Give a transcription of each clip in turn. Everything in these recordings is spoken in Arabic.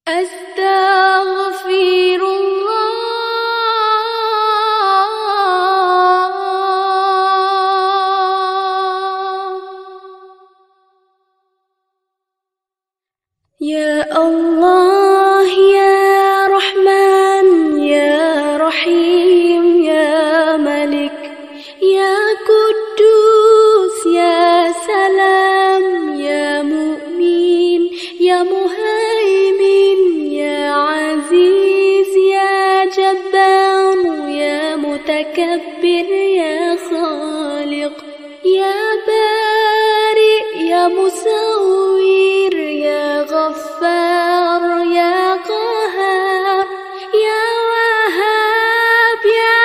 أستغفر الله يا الله يا رحمن يا رحيم يا ملك يا قدوس يا سلام يا مؤمن يا مهيمن يا عزيز يا جبار يا متكبر يا خالق يا بارئ يا مصور يا غفار يا قهار يا وهاب يا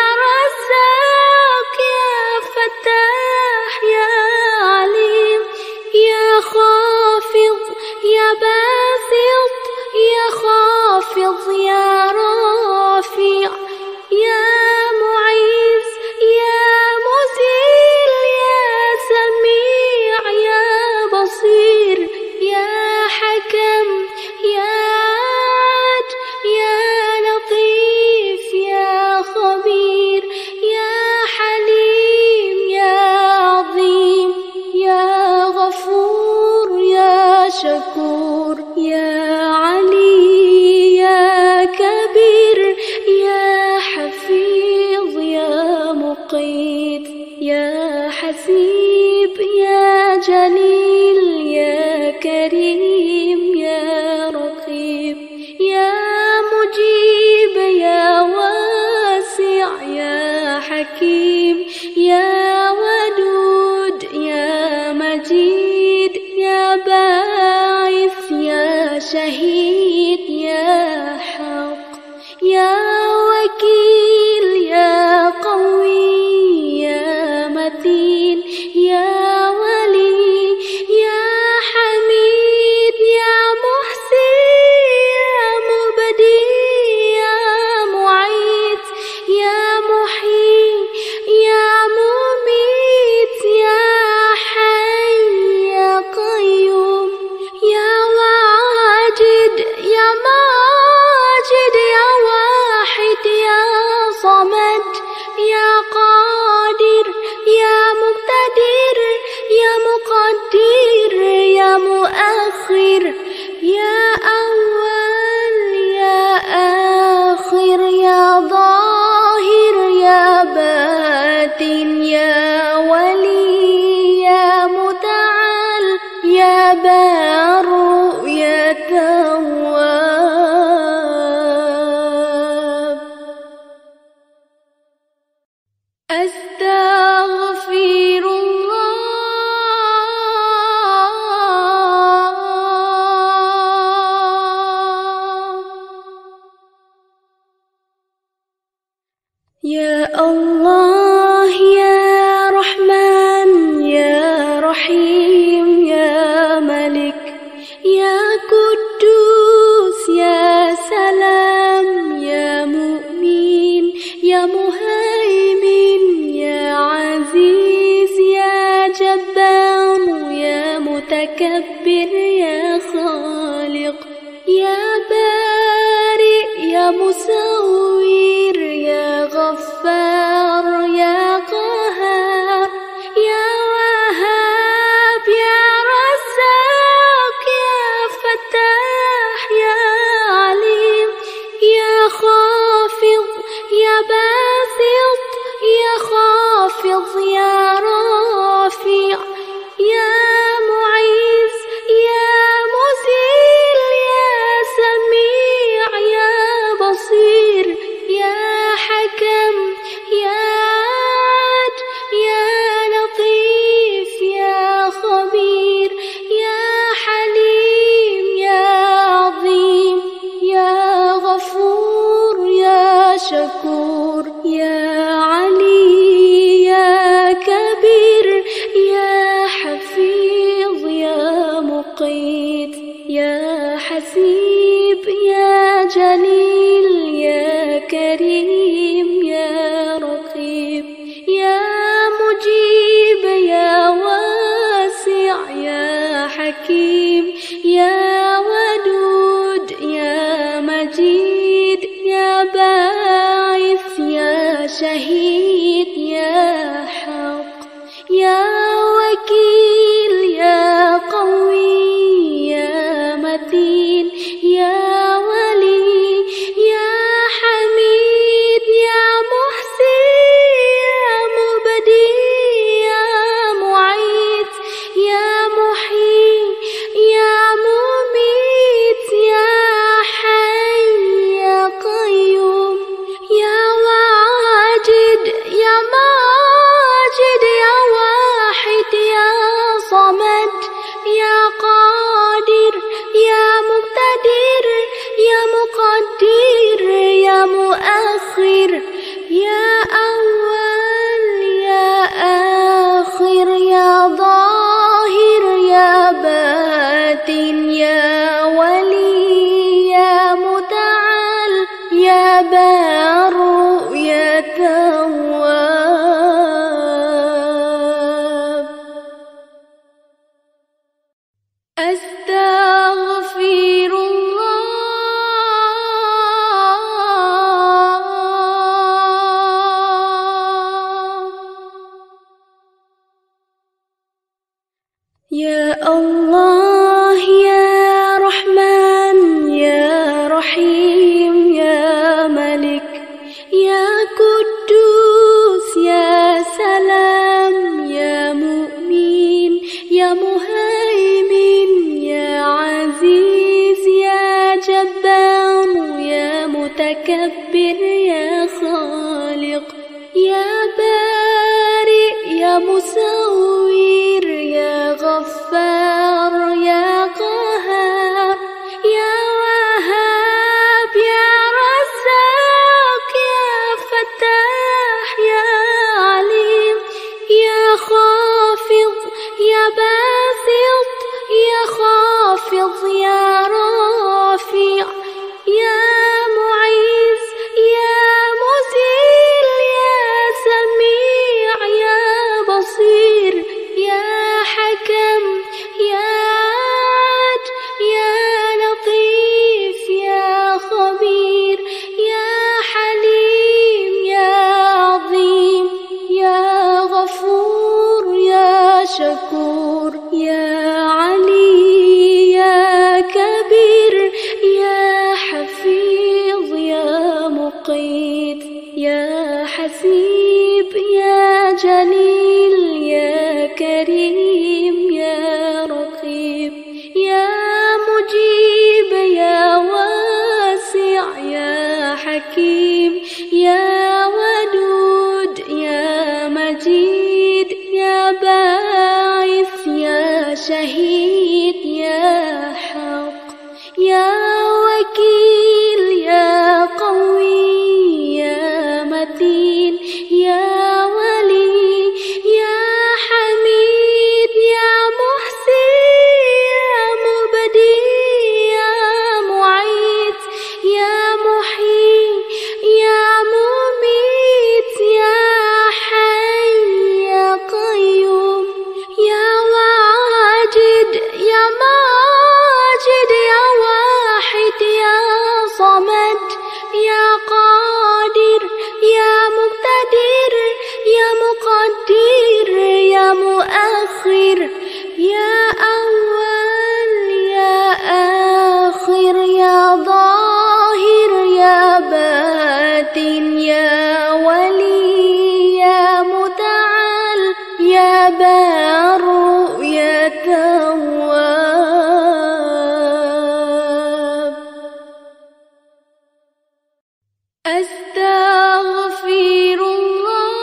رزاق يا فتاح يا عليم يا خافض يا باسط يا خافض يا رافع يا معز يا مذل يا سميع يا بصير يا حكم يا عدل يا لطيف يا خبير يا حليم يا عظيم يا غفور يا شكور يا علي يا كبير يا حفيظ يا مقيت يا حسيب يا جليل يا كريم يا رقيب يا مجيب يا واسع يا حكيم يا ودود يا مجيد يا باعث يا شهيد يا حق يا وكيل يا قوي يا متين يا ولي يا حميد يا محسن يا مبدي يا معيد يا محيي يا مميت يا حي يا قيوم يا واجد يا ماجد يا واحد يا صمد يا قادر يا مقتدر يا مقدر يا مؤخر يا أول يا آخر يا ظاهر يا باطن يا ولي يا متعال يا بار يا تواب أستغفر الله يا الله يا رحمن يا رحيم يا ملك يا قدوس يا سلام يا مؤمن يا مهيمن يا عزيز يا جبار يا متكبر يا خالق يا بارئ يا مصور يا غفار يا قهار يا وهاب يا رزاق يا فتاح يا عليم يا خافض يا باسط يا خافض يا رافع يا معز يا مذل يا سميع يا بصير يا حكم يا عدل يا لطيف يا خبير يا حليم يا عظيم يا غفور يا شكور يا علي يا كبير يا حفيظ يا مقيت يا حسيب يا جليل يا كريم يا رقيب يا مجيب يا واسع يا حكيم يا ودود يا متين يا ولي يا حميد يا محسن يا مبدي يا معيد يا محيي يا مميت يا حي يا قيوم يا واجد يا ماجد يا واحد يا صمد يا قادر يا مقتدر يا مقدر يا مؤخر يا أول يا آخر يا ظاهر يا باطن يا ولي يا متعال يا بار يا تواب أستغفر الله يا الله يا رحمن يا رحيم يا ملك يا قدوس يا سلام يا مؤمن يا مهيمن يا عزيز يا جبار يا متكبر يا خالق يا بارئ يا مصور يا غفار يا قهار يا وهاب يا رزاق يا فتاح يا عليم يا خافض يا باسط يا خافض يا رافع يا معز يا مذل يا سميع يا بصير يا حكم يا عاد يا لطيف يا خبير يا حليم يا عظيم يا غفور يا شكور يا علي يا كبير يا حفيظ يا مقيت يا حسيب يا جليل يا كريم يا رقيب يا مجيب يا واسع يا حكيم يا ودود يا مجيد يا باعث يا شهيد يا حق يا وكيل يا قوي يا متين يا ولي يا حميد يا محسن يا مبدي يا معيد يا محيي يا مميت يا حي يا قيوم يا واجد يا ماجد يا واحد يا صمد يا قادر يا مقتدر يا مقدر يا مؤخر يا أول يا آخر يا ظاهر يا باطن يا ولي يا متعال يا بار يا تواب أستغفر الله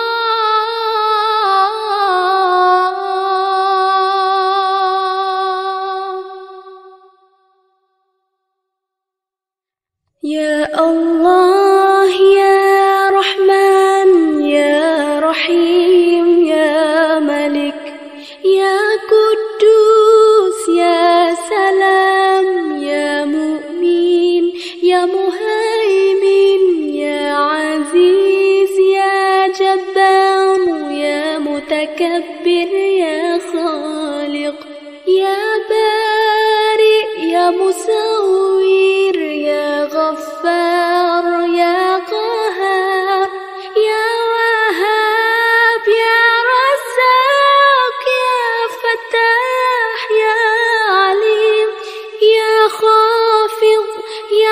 يا الله يا رحمن يا رحيم يا ملك يا قدوس يا سلام يا مؤمن يا مهيمن يا عزيز يا جبار يا متكبر يا خالق يا بارئ يا مصور يا غفار يا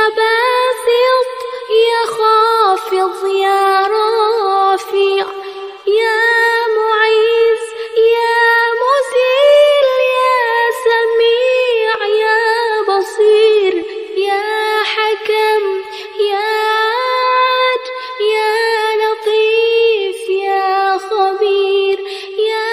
يا باسط يا خافض يا رافع يا معز يا مذل يا سميع يا بصير يا حكم يا عدل يا لطيف يا خبير يا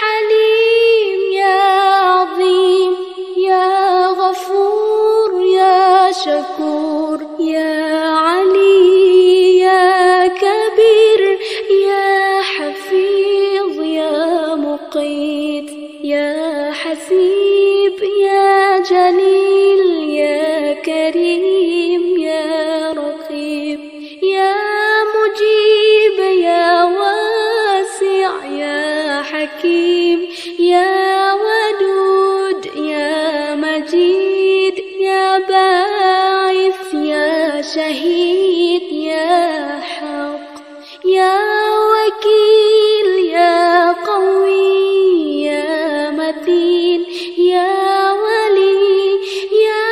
حليم يا عظيم يا غفور يا شكور يا علي يا كبير يا حفيظ يا مقيت يا حسيب يا جليل يا كريم يا رقيب يا مجيب يا واسع يا حكيم يا ودود يا مجيد يا باعث يا شهيد يا حق يا وكيل يا قوي يا متين يا ولي يا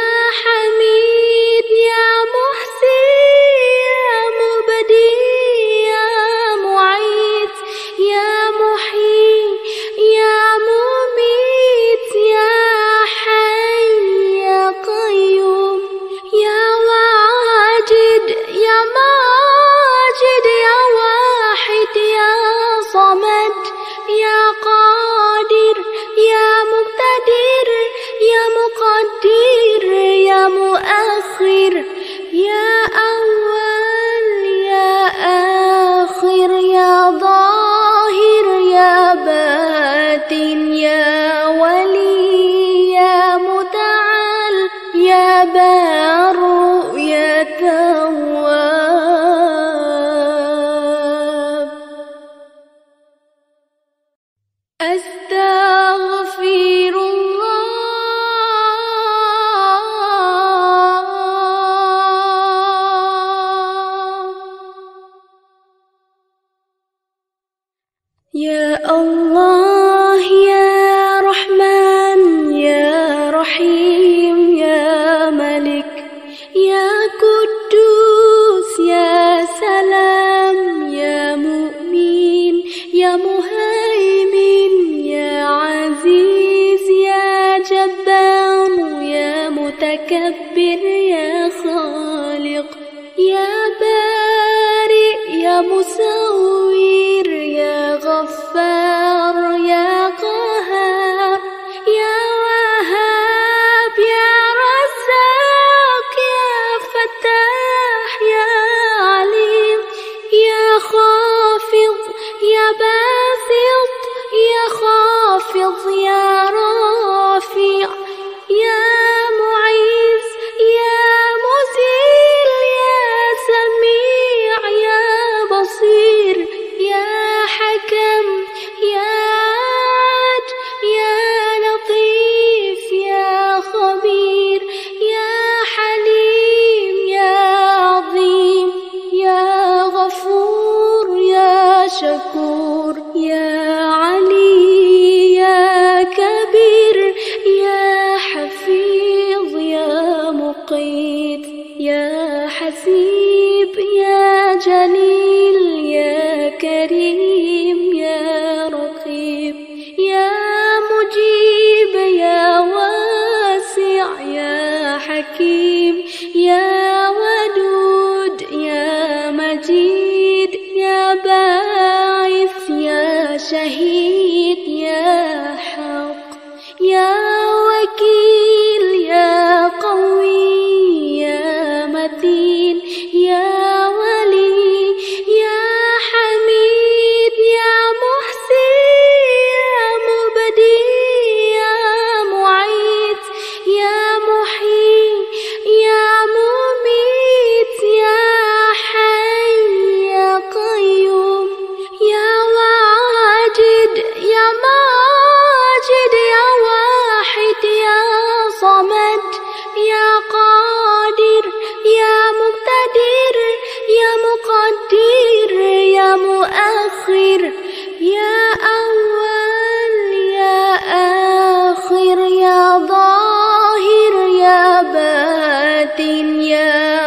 حميد يا محسن يا مبدي يا معيد يا محيي يا مميت يا حي يا قيوم يا واجد يا ماجد يا واحد يا صمد يا قادر يا مقتدر يا مقدر يا مؤخر يا أول يا آخر يا ظاهر يا باطن يا ولي يا متعال يا بار يا تواب أستغفر الله يا الله يا رحمن يا رحيم يا ملك يا قدوس يا سلام يا مؤمن يا مهيمن يا عزيز يا جبار يا متكبر يا خالق يا بارئ يا مصور يا غفار يا قهار يا وهاب يا رزاق يا فتاح يا عليم يا خافض يا باسط يا خافض يا رافع يا معز يا مذل يا سميع يا بصير يا حكم يا عدل يا لطيف يا خبير يا حليم يا عظيم يا غفور يا شكور يا علي يا كبير يا حفيظ يا مقيت يا حسيب يا جليل يا كريم يا رقيب يا مجيب يا واسع يا حكيم يا ودود يا مجيد يا باعث يا شهيد يا حق يا وكيل يا قوي يا متين يا ولي يا حميد يا محسن يا مبدي يا معيد يا محيي يا مميت يا حي يا قيوم يا واجد يا ماجد يا واحد يا صمد يا قادر يا مقتدر يا مقدر يا مؤخر يا أول يا آخر يا ظاهر يا باطن يا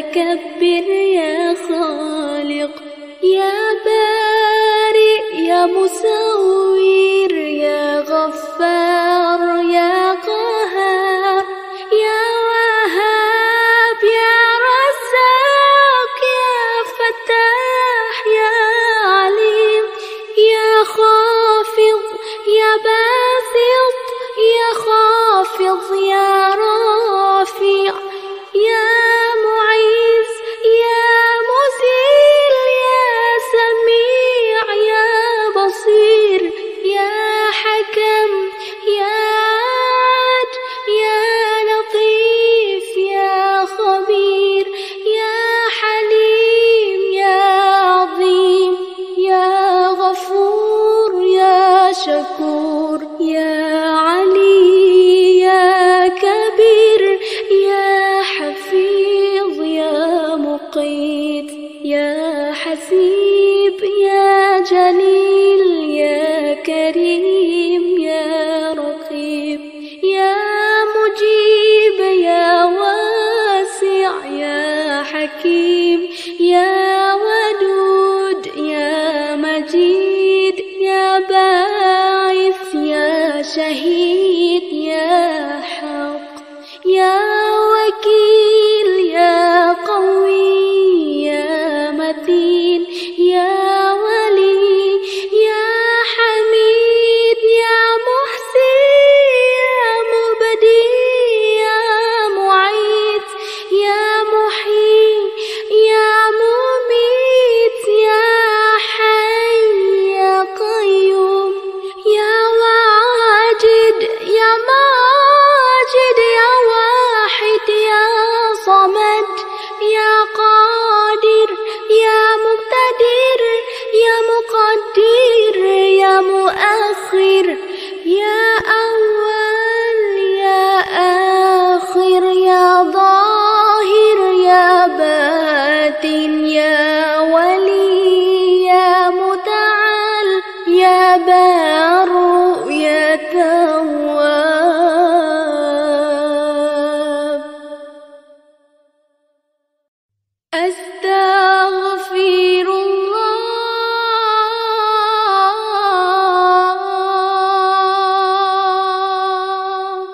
متكبر يا خالق يا بارئ يا مصور يا غفار يا قهار يا وهاب يا رزاق يا فتاح يا عليم يا خافض يا باسط يا خافض يا رافع يا معز يا مذل يا سميع يا بصير يا حكم يا عدل يا لطيف يا خبير يا حليم يا عظيم يا غفور يا شكور يا علي يا كبير يا حفيظ يا مقيت يا حسيب يا جليل يا كريم يا رقيب يا مجيب يا واسع يا حكيم يا ودود يا مجيد يا باعث يا شهيد يا حق يا وكيل يا قوي يا متين يا ولي يا حميد يا محسن يا مبدي يا معيد يا محيي يا مميت يا حي يا قيوم يا واجد يا ماجد يا واحد يا صمد يا قادر يا مقتدر يا مقدر يا مؤخر يا أول يا آخر يا ظاهر يا باطن يا ولي يا متعال يا بار يا تواب أستغفر الله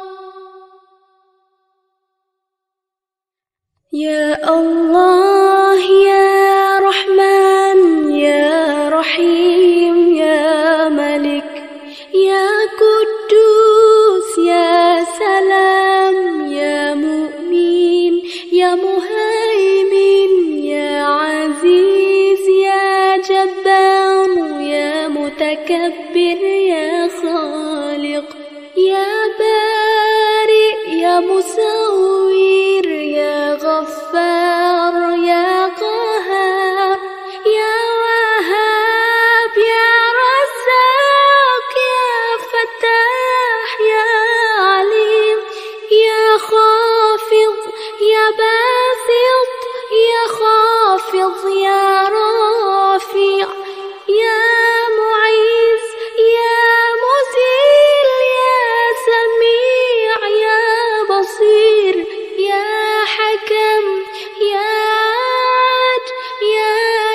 يا الله يا رحمن يا رحيم يا ملك يا قدوس يا سلام يا مؤمن يا مهيمن يا عزيز يا جبار يا متكبر يا خالق يا بارئ يا مصور يا غفار يا قهار يا وهاب يا رزاق يا فتاح يا عليم يا خافض يا باسط يا خافض يا رافع يا معز يا مذل يا سميع يا بصير يا حكم يا عدل يا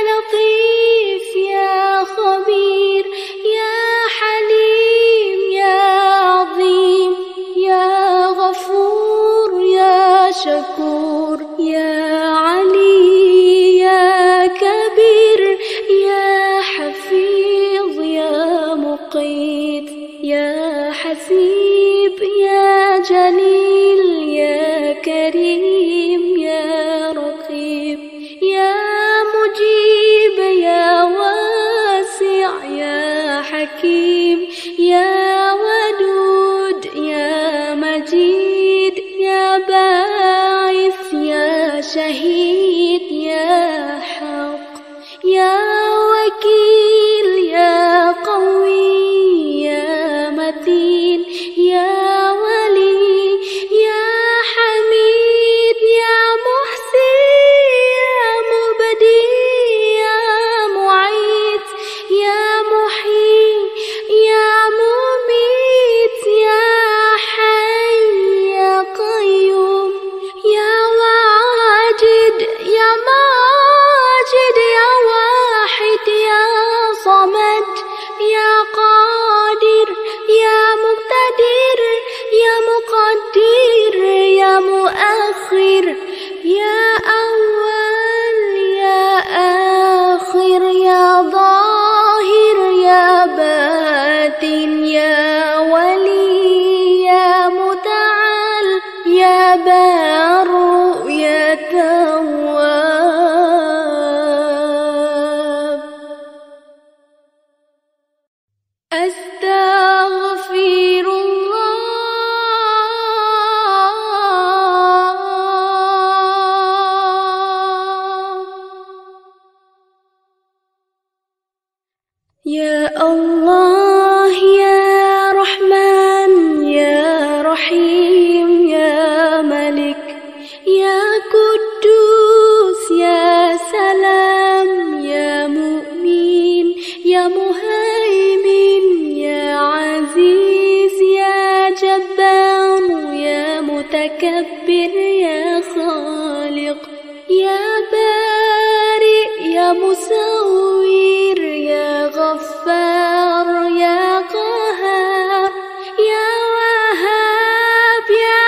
لطيف يا خبير يا حليم يا عظيم يا غفور يا شكور يا علي يا كبير يا حفيظ يا مقيت يا حسيب يا جليل يا كريم يا رقيب يا مجيب يا واسع يا حكيم يا ودود يا مجيد يا باعث يا شهيد يا حق يا وكيل يا قوي يا متين يا ولي آخر يا أول يا آخر يا ظاهر يا باطن يا ولي يا متعال يا بار يا تواب أستغفر الله يا الله يا رحمن يا رحيم يا ملك يا قدوس يا سلام يا مؤمن يا مهيمن يا عزيز يا جبار يا متكبر يا خالق يا بارئ يا مصور يا غفار يا قهار يا وهاب يا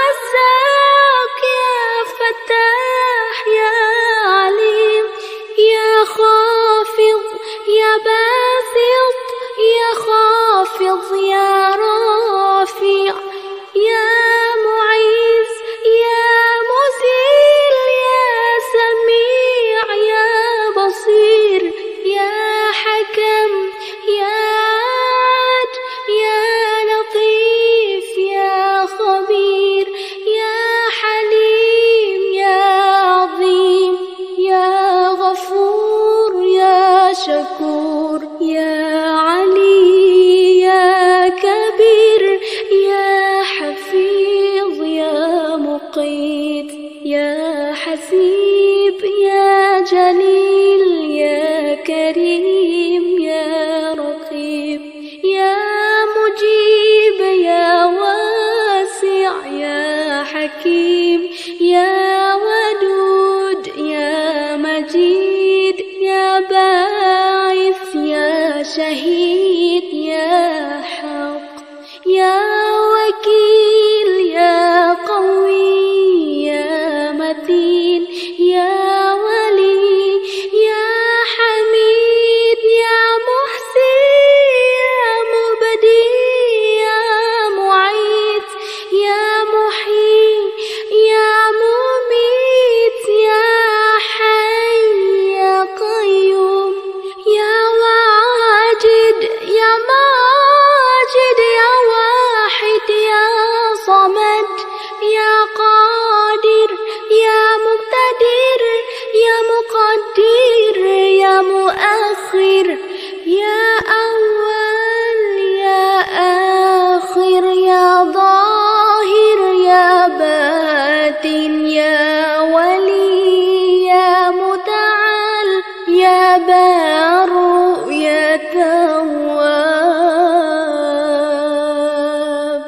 رزاق يا فتاح يا عليم يا خافض يا باسط يا خافض يا رافع يا معز يا مذل يا سميع يا بصير يا حكم يا عاد يا لطيف يا خبير يا حليم يا عظيم يا غفور يا شكور يا علي يا كبير يا حفيظ يا مقيت يا حسيب يا جليل يا كريم يا رقيب يا مجيب يا واسع يا حكيم يا ودود يا مجيد يا باعث يا شهيد يا حق يا وكيل يا قوي يا متين يا ولي يا حميد يا محسن يا مبدي يا معيد يا محيي يا مميت يا حي يا قيوم يا واجد يا ماجد يا واحد يا صمد يا قادر يا مقتدر يا مقدر يا مؤخر يا أول يا آخر يا ظاهر يا باطن يا ولي يا متعال يا بار يا تواب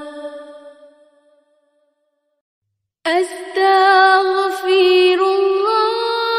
أستغفر الله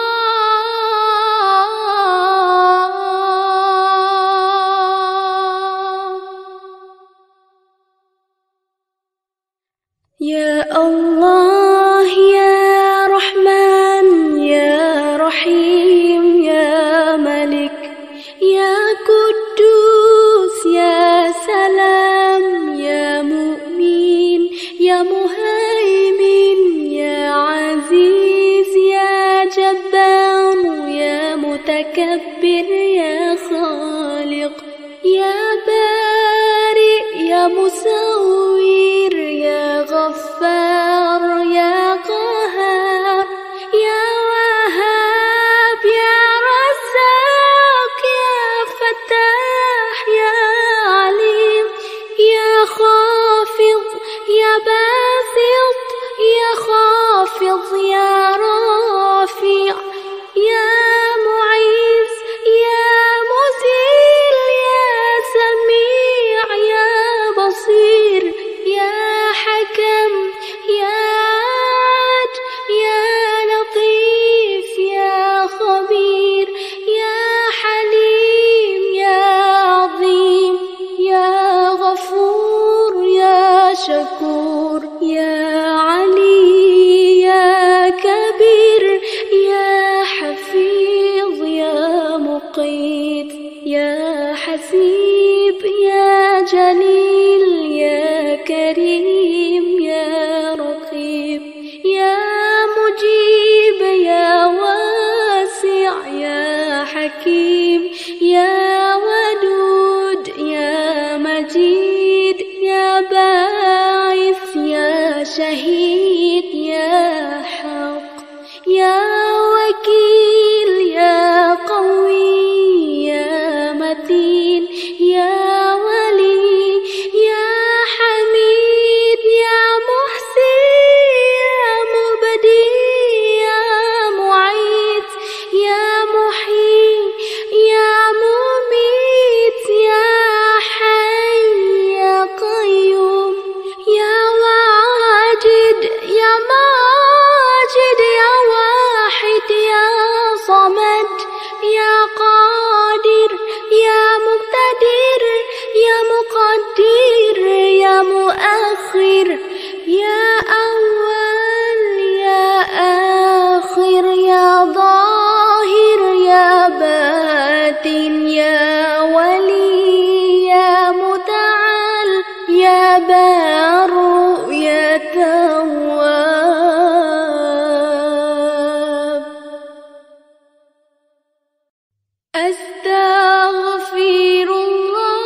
يا الله يا رحمن يا رحيم يا ملك يا قدوس يا سلام يا مؤمن يا مهيمن يا عزيز يا جبار يا متكبر يا خالق يا بارئ يا مصور يا غفار يا قهار يا وهاب يا رزاق يا فتاح يا عليم يا خافض يا باسط يا خافض يا رافع يا معز يا مذل يا سميع يا بصير يا حكم شهيد يا حق يا وكيل يا قوي يا متين يا ولي يا حميد يا محسن يا مبدي يا معيد يا محيي يا مميت يا حي يا قيوم يا واجد يا ماجد يا واحد يا صمد يا قادر يا مقتدر يا مقدر يا مؤخر يا أول يا آخر يا ظاهر يا باطن يا ولي يا متعال يا بار يا تواب أستغفر الله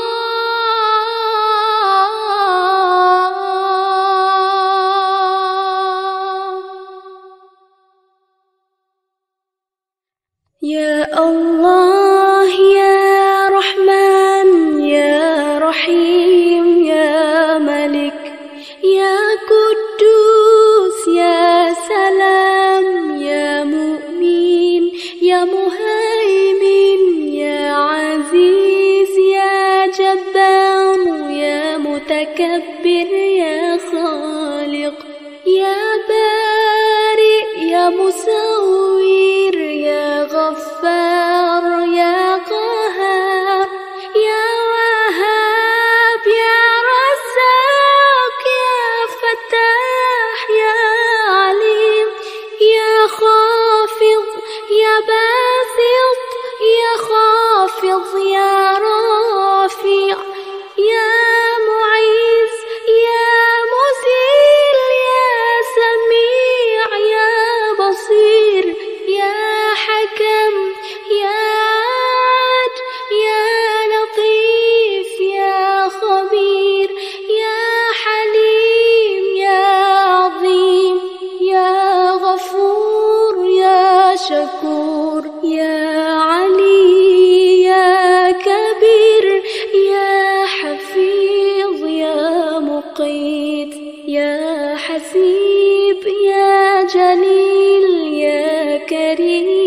يا الله يا رحمن يا رحيم يا ملك يا قدوس يا سلام يا مؤمن يا مهيمن يا عزيز يا جبار يا متكبر يا خالق يا بارئ يا مصور يا غفار يا قهار يا وهاب يا رزاق يا فتاح يا عليم يا خافض يا باسط يا خافض يا رافع يا معز يا مذل يا سميع يا بصير يا حكم يا عاد يا لطيف يا خبير يا حليم يا عظيم يا غفور يا شكور يا علي يا كبير يا حفيظ يا مقيت يا حسيب يا جليل يا كريم